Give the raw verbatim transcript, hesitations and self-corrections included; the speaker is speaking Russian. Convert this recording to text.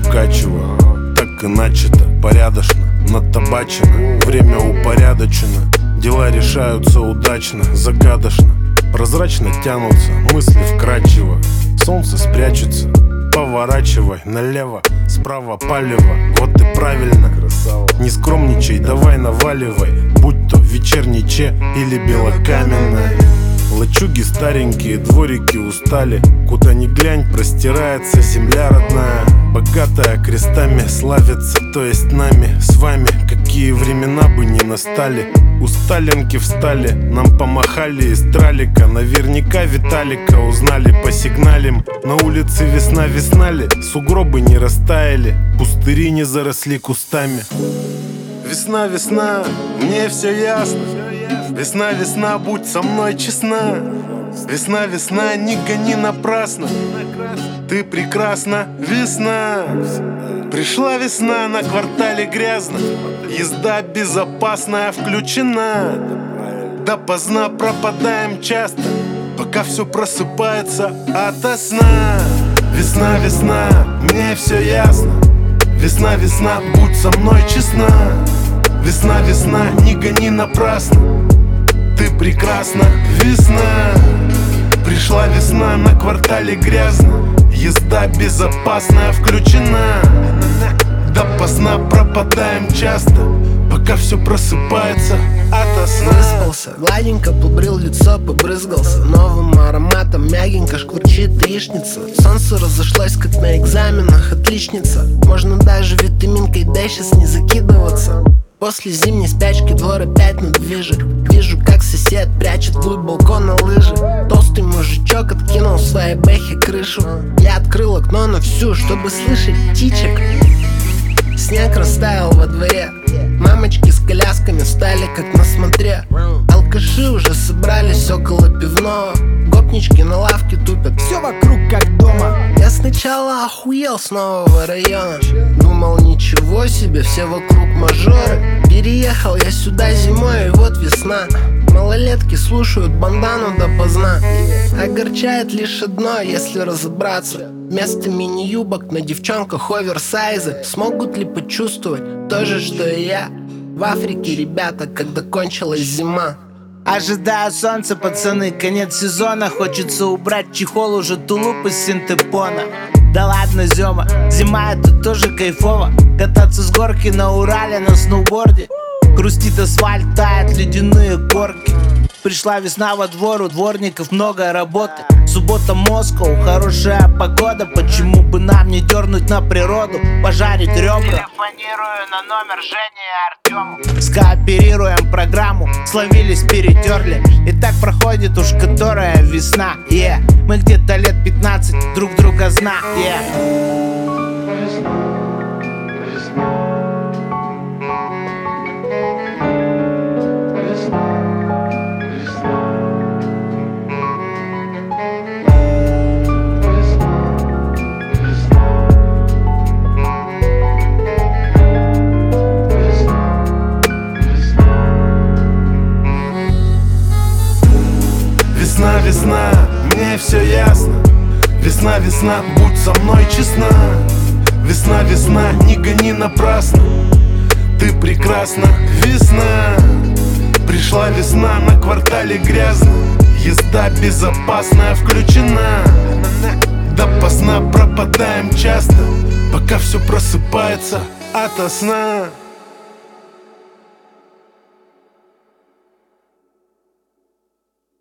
укачиваю. Так и начато, порядочно, натабачено. Время упорядочено, дела решаются удачно, загадочно. Прозрачно тянутся мысли вкрадчиво. Солнце спрячется, поворачивай налево, справа палево. Вот и правильно, не скромничай, давай наваливай. Будь то вечерний Че или белокаменная. Лачуги старенькие, дворики устали. Куда ни глянь, простирается земля родная. Богатая крестами славится, то есть нами, с вами. Какие времена бы ни настали. У Сталинки встали, нам помахали из тралика. Наверняка Виталика узнали по сигналям. На улице весна, весна ли? Сугробы не растаяли, пустыри не заросли кустами. Весна, весна, мне все ясно. Весна, весна, будь со мной честна. Весна, весна, не гони напрасно. Ты прекрасна, весна. Пришла весна, на квартале грязно. Езда безопасная включена. Допоздна пропадаем часто, пока все просыпается ото сна. Весна, весна, мне все ясно. Весна, весна, будь со мной честна. Весна, весна, не гони напрасно. Ты прекрасна, весна. Пришла весна, на квартале грязно. Езда безопасная включена. Допоздна пропадаем часто, пока все просыпается ото сна. Выспался, гладенько побрил лицо, побрызгался новым ароматом, мягенько шкварчит яичница. Солнце разошлось, как на экзаменах, отличница. Можно даже витаминкой Д сейчас не закидываться. После зимней спячки двор опять на движе. Вижу, как сосед прячет вглубь балкона лыжи. Толстый мужичок откинул своей бэхи крышу. Я открыл окно на всю, чтобы слышать птичек. Снег растаял во дворе. Мамочки с колясками стали как на смотре. Алкаши уже собрались около пивного. Гопнички на лавке тупят, все вокруг как дома. Я сначала охуел с нового района. Думал, ничего себе, все вокруг мажоры. Переехал я сюда зимой, и вот весна. Малолетки слушают бандану допоздна. Огорчает лишь одно, если разобраться. Вместо мини-юбок на девчонках оверсайзы. Смогут ли почувствовать то же, что и я? В Африке ребята, когда кончилась зима. Ожидаю солнца, пацаны, конец сезона. Хочется убрать чехол, уже тулуп из синтепона. Да ладно, Зёма, зима это тоже кайфово. Кататься с горки на Урале на сноуборде. Хрустит асфальт, тают ледяные горки. Пришла весна во двор, у дворников много работы. Суббота, Москва, хорошая погода. Почему бы нам не дернуть на природу, пожарить ребра? Телефонирую на номер Жени и Артему. Скооперируем программу, словились, перетерли. И так проходит уж которая весна, yeah. Мы где-то лет пятнадцать друг друга знаем, yeah. Весна, весна, мне все ясно. Весна, весна, будь со мной честна. Весна, весна, не гони напрасно. Ты прекрасна, весна. Пришла весна, на квартале грязно. Езда безопасная включена. Допоздна пропадаем часто, пока все просыпается ото сна.